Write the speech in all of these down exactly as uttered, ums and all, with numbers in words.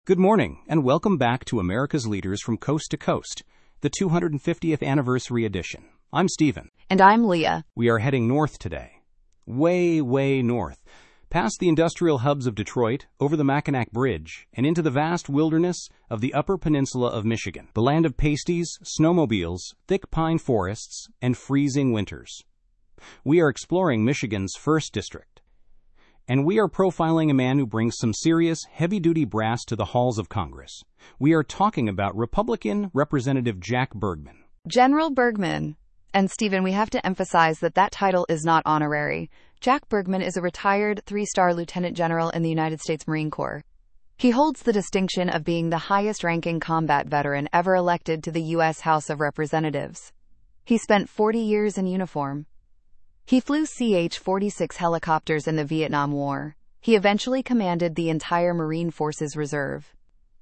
Good morning, and welcome back to America's Leaders from Coast to Coast, the two hundred fiftieth Anniversary Edition. I'm Stephen. And I'm Leah. We are heading north today. Way, way north. Past the industrial hubs of Detroit, over the Mackinac Bridge, and into the vast wilderness of the Upper Peninsula of Michigan, the land of pasties, snowmobiles, thick pine forests, and freezing winters. We are exploring Michigan's first district. And we are profiling a man who brings some serious, heavy-duty brass to the halls of Congress. We are talking about Republican Representative Jack Bergman. General Bergman. And Stephen, we have to emphasize that that title is not honorary. Jack Bergman is a retired three-star lieutenant general in the United States Marine Corps. He holds the distinction of being the highest-ranking combat veteran ever elected to the U S House of Representatives. He spent forty years in uniform. He flew C H forty-six helicopters in the Vietnam War. He eventually commanded the entire Marine Forces Reserve.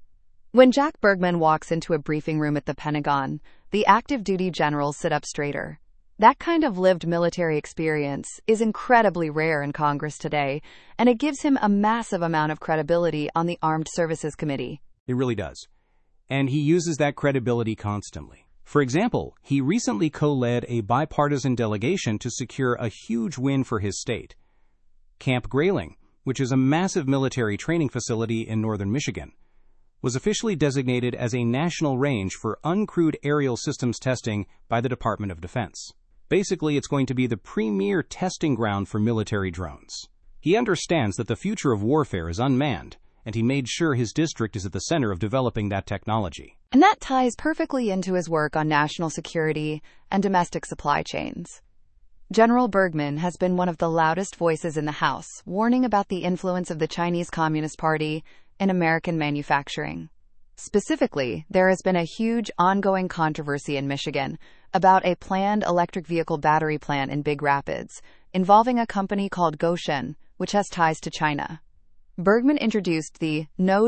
When Jack Bergman walks into a briefing room at the Pentagon, the active duty generals sit up straighter. That kind of lived military experience is incredibly rare in Congress today, and it gives him a massive amount of credibility on the Armed Services Committee. It really does. And he uses that credibility constantly. For example, he recently co-led a bipartisan delegation to secure a huge win for his state. Camp Grayling, which is a massive military training facility in northern Michigan, was officially designated as a national range for uncrewed aerial systems testing by the Department of Defense. Basically, it's going to be the premier testing ground for military drones. He understands that the future of warfare is unmanned, and he made sure his district is at the center of developing that technology. And that ties perfectly into his work on national security and domestic supply chains. General Bergman has been one of the loudest voices in the House, warning about the influence of the Chinese Communist Party in American manufacturing. Specifically, there has been a huge ongoing controversy in Michigan about a planned electric vehicle battery plant in Big Rapids, involving a company called Gotion, which has ties to China. Bergman introduced the No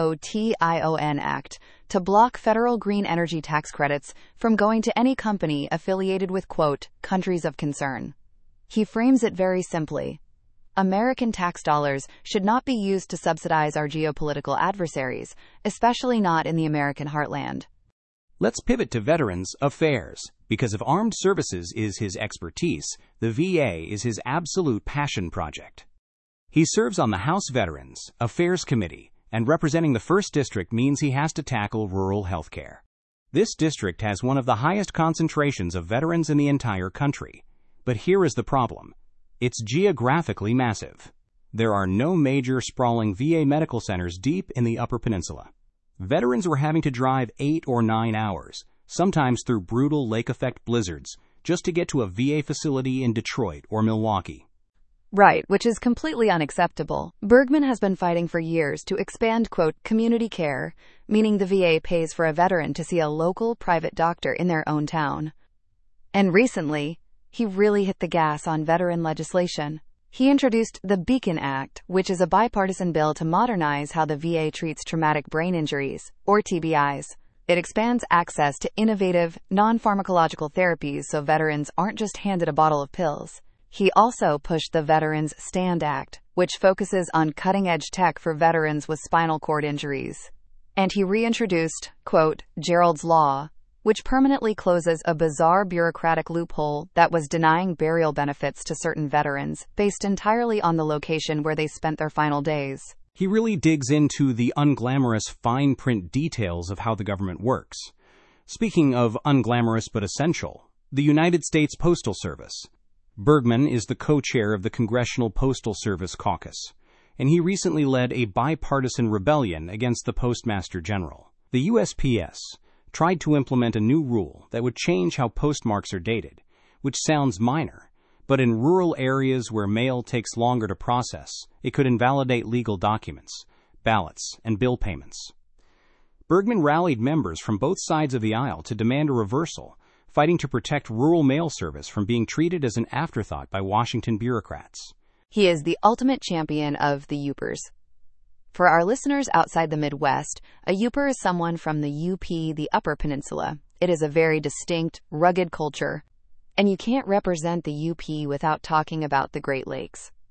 GOTION Act to block federal green energy tax credits from going to any company affiliated with, quote, countries of concern. He frames it very simply. American tax dollars should not be used to subsidize our geopolitical adversaries, especially not in the American heartland. Let's pivot to Veterans Affairs. Because if armed services is his expertise, the V A is his absolute passion project. He serves on the House Veterans Affairs Committee, and representing the first District means he has to tackle rural health care. This district has one of the highest concentrations of veterans in the entire country. But here is the problem. It's geographically massive. There are no major sprawling V A medical centers deep in the Upper Peninsula. Veterans were having to drive eight or nine hours, sometimes through brutal lake-effect blizzards, just to get to a V A facility in Detroit or Milwaukee. Right, which is completely unacceptable. Bergman has been fighting for years to expand, quote, community care, meaning the V A pays for a veteran to see a local private doctor in their own town. And recently, he really hit the gas on veteran legislation. He introduced the Beacon Act, which is a bipartisan bill to modernize how the V A treats traumatic brain injuries, or T B Is. It expands access to innovative, non-pharmacological therapies so veterans aren't just handed a bottle of pills. He also pushed the Veterans Stand Act, which focuses on cutting-edge tech for veterans with spinal cord injuries. And he reintroduced, quote, Gerald's Law, which permanently closes a bizarre bureaucratic loophole that was denying burial benefits to certain veterans based entirely on the location where they spent their final days. He really digs into the unglamorous fine print details of how the government works. Speaking of unglamorous but essential, the United States Postal Service. Bergman is the co-chair of the Congressional Postal Service Caucus, and he recently led a bipartisan rebellion against the Postmaster General. The U S P S tried to implement a new rule that would change how postmarks are dated, which sounds minor, but in rural areas where mail takes longer to process, it could invalidate legal documents, ballots, and bill payments. Bergman rallied members from both sides of the aisle to demand a reversal, fighting to protect rural mail service from being treated as an afterthought by Washington bureaucrats. He is the ultimate champion of the Yoopers. For our listeners outside the Midwest, a Yooper is someone from the U P, the Upper Peninsula. It is a very distinct, rugged culture, and you can't represent the U P without talking about the Great Lakes.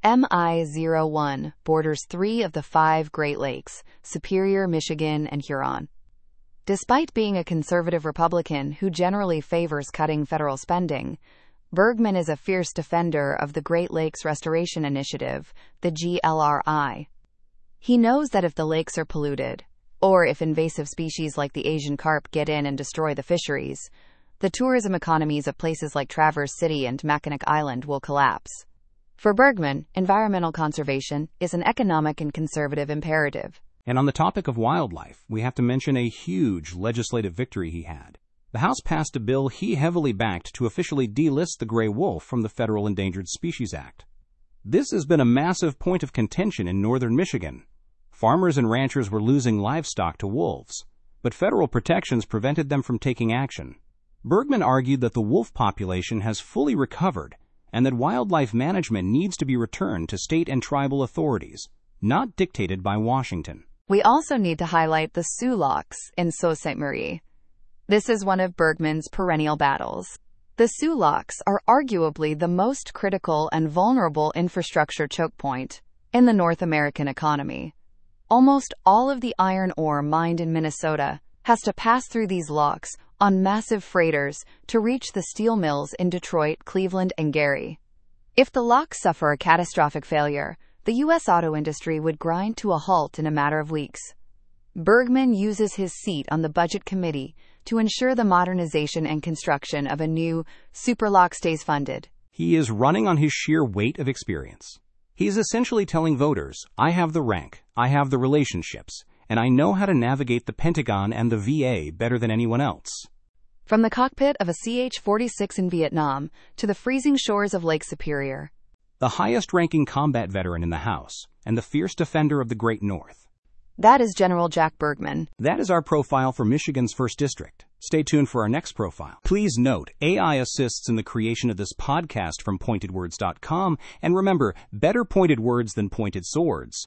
M I zero one borders three of the five Great Lakes, Superior, Michigan, and Huron. Despite being a conservative Republican who generally favors cutting federal spending, Bergman is a fierce defender of the Great Lakes Restoration Initiative, the G L R I. He knows that if the lakes are polluted, or if invasive species like the Asian carp get in and destroy the fisheries, the tourism economies of places like Traverse City and Mackinac Island will collapse. For Bergman, environmental conservation is an economic and conservative imperative. And on the topic of wildlife, we have to mention a huge legislative victory he had. The House passed a bill he heavily backed to officially delist the gray wolf from the Federal Endangered Species Act. This has been a massive point of contention in northern Michigan. Farmers and ranchers were losing livestock to wolves, but federal protections prevented them from taking action. Bergman argued that the wolf population has fully recovered and that wildlife management needs to be returned to state and tribal authorities, not dictated by Washington. We also need to highlight the Sioux Locks in Sault Ste. Marie. This is one of Bergman's perennial battles. The Sioux Locks are arguably the most critical and vulnerable infrastructure choke point in the North American economy. Almost all of the iron ore mined in Minnesota has to pass through these locks on massive freighters to reach the steel mills in Detroit, Cleveland, and Gary. If the locks suffer a catastrophic failure, the U S auto industry would grind to a halt in a matter of weeks. Bergman uses his seat on the Budget Committee to ensure the modernization and construction of a new superlock stays funded. He is running on his sheer weight of experience. He is essentially telling voters, I have the rank, I have the relationships, and I know how to navigate the Pentagon and the V A better than anyone else. From the cockpit of a C H forty-six in Vietnam to the freezing shores of Lake Superior. The highest-ranking combat veteran in the House and the fierce defender of the Great North. That is General Jack Bergman. That is our profile for Michigan's first District. Stay tuned for our next profile. Please note, A I assists in the creation of this podcast from pointed words dot com, and remember, better pointed words than pointed swords.